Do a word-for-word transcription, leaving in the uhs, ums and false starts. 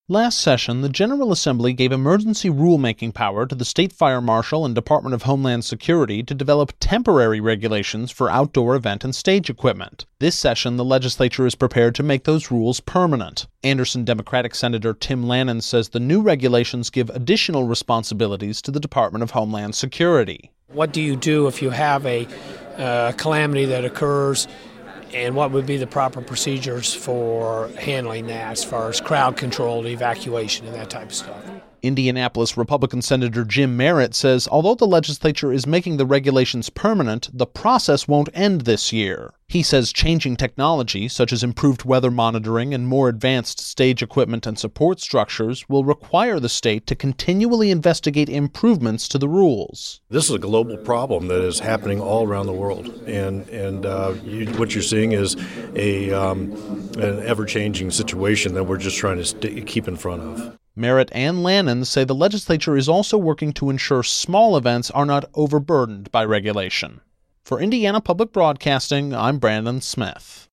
Last session, the General Assembly gave emergency rulemaking power to the State Fire Marshal and Department of Homeland Security to develop temporary regulations for outdoor event and stage equipment. This session, the legislature is prepared to make those rules permanent. Anderson Democratic Senator Tim Lannon says the new regulations give additional responsibilities to the Department of Homeland Security. What do you do if you have a uh, calamity that occurs, and what would be the proper procedures for handling that as far as crowd control, evacuation, and that type of stuff? Indianapolis Republican Senator Jim Merritt says although the legislature is making the regulations permanent, the process won't end this year. He says changing technology, such as improved weather monitoring and more advanced stage equipment and support structures, will require the state to continually investigate improvements to the rules. This is a global problem that is happening all around the world, and and uh, you, what you're seeing is a um, an ever-changing situation that we're just trying to st- keep in front of. Merritt and Lannon say the legislature is also working to ensure small events are not overburdened by regulation. For Indiana Public Broadcasting, I'm Brandon Smith.